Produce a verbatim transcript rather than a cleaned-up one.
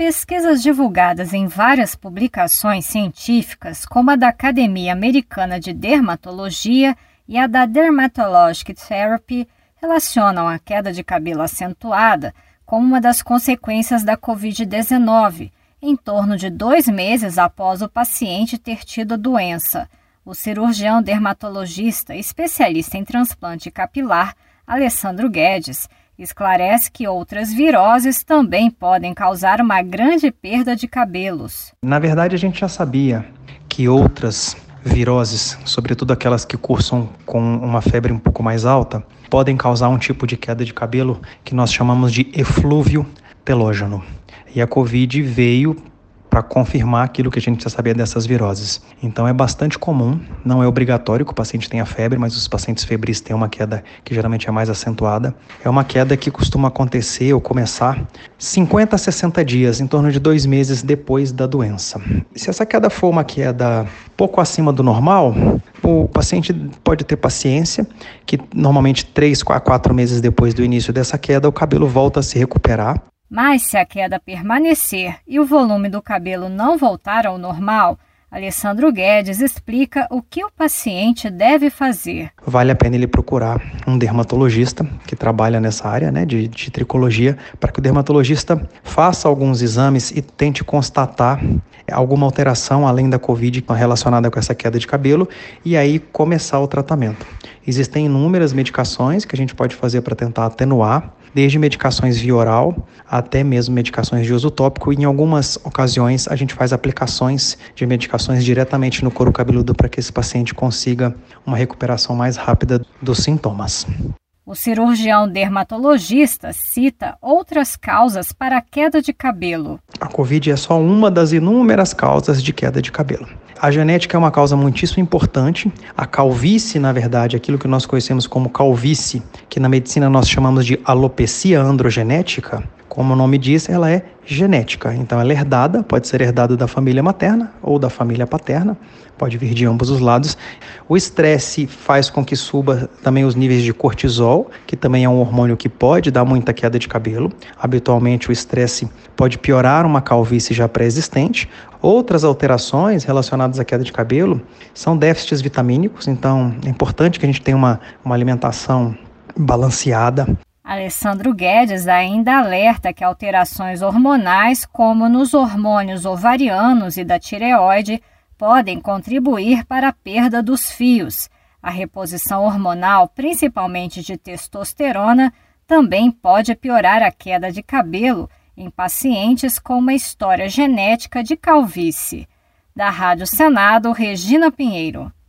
pesquisas divulgadas em várias publicações científicas, como a da Academia Americana de Dermatologia e a da Dermatologic Therapy, relacionam a queda de cabelo acentuada como uma das consequências da covid dezenove, em torno de dois meses após o paciente ter tido a doença. O cirurgião dermatologista especialista em transplante capilar, Alessandro Guedes, esclarece que outras viroses também podem causar uma grande perda de cabelos. Na verdade, a gente já sabia que outras viroses, sobretudo aquelas que cursam com uma febre um pouco mais alta, podem causar um tipo de queda de cabelo que nós chamamos de eflúvio telógeno. E a Covid veio para confirmar aquilo que a gente já sabia dessas viroses. Então é bastante comum, não é obrigatório que o paciente tenha febre, mas os pacientes febris têm uma queda que geralmente é mais acentuada. É uma queda que costuma acontecer ou começar cinquenta a sessenta dias, em torno de dois meses depois da doença. Se essa queda for uma queda pouco acima do normal, o paciente pode ter paciência, que normalmente três a quatro meses depois do início dessa queda, o cabelo volta a se recuperar. Mas se a queda permanecer e o volume do cabelo não voltar ao normal, Alessandro Guedes explica o que o paciente deve fazer. Vale a pena ele procurar um dermatologista que trabalha nessa área, né, de, de tricologia, para que o dermatologista faça alguns exames e tente constatar alguma alteração além da Covid relacionada com essa queda de cabelo e aí começar o tratamento. Existem inúmeras medicações que a gente pode fazer para tentar atenuar, desde medicações via oral até mesmo medicações de uso tópico, e em algumas ocasiões a gente faz aplicações de medicações diretamente no couro cabeludo para que esse paciente consiga uma recuperação mais rápida dos sintomas. O cirurgião dermatologista cita outras causas para a queda de cabelo. A Covid é só uma das inúmeras causas de queda de cabelo. A genética é uma causa muitíssimo importante. A calvície, na verdade, aquilo que nós conhecemos como calvície, que na medicina nós chamamos de alopecia androgenética, como o nome diz, ela é genética. Então ela é herdada, pode ser herdada da família materna ou da família paterna, pode vir de ambos os lados. O estresse faz com que suba também os níveis de cortisol, que também é um hormônio que pode dar muita queda de cabelo. Habitualmente o estresse pode piorar uma calvície já pré-existente. Outras alterações relacionadas à queda de cabelo são déficits vitamínicos, então é importante que a gente tenha uma, uma alimentação balanceada. Alessandro Guedes ainda alerta que alterações hormonais, como nos hormônios ovarianos e da tireoide, podem contribuir para a perda dos fios. A reposição hormonal, principalmente de testosterona, também pode piorar a queda de cabelo em pacientes com uma história genética de calvície. Da Rádio Senado, Regina Pinheiro.